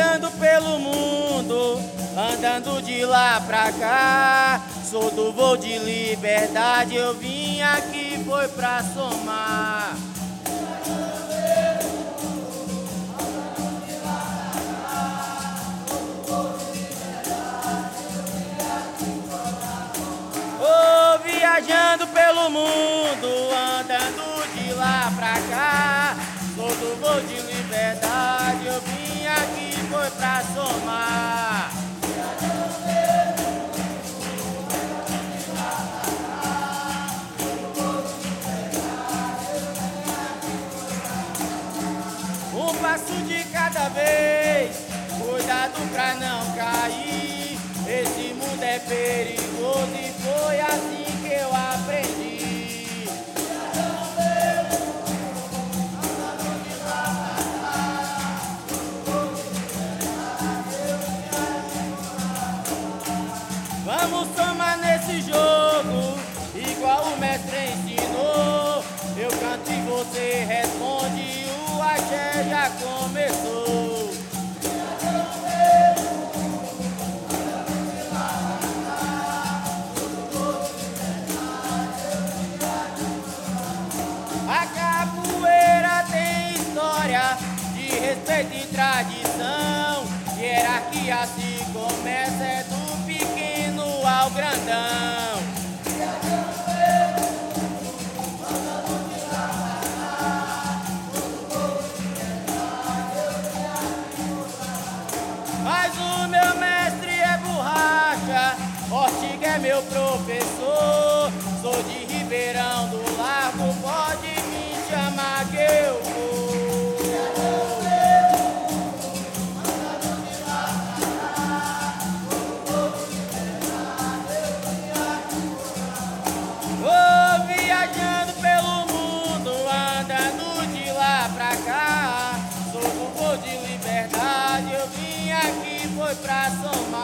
Viajando pelo mundo, andando de lá pra cá. Sou do voo de liberdade, eu vim aqui foi pra somar. Oh, viajando pelo mundo, andando de lá pra cá. Sou do voo de liberdade, eu vim aqui foi pra somar. Um passo de cada vez, cuidado pra não cair. Esse mundo é perigoso e foi assim que eu aprendi. Vamos somar nesse jogo, igual o mestre ensinou. Eu canto e você responde, o axé já começou. A capoeira tem história de respeito e tradição. Hierarquia se começa é do pequeno ao grandão. Mas o meu mestre é borracha, Ortiga é meu professor. Sou de Ribeirão do Largo, pode me chamar que eu vou. Vou viajando pelo mundo, andando de lá pra cá. Sou do voo de liberdade, eu vim aqui foi pra somar.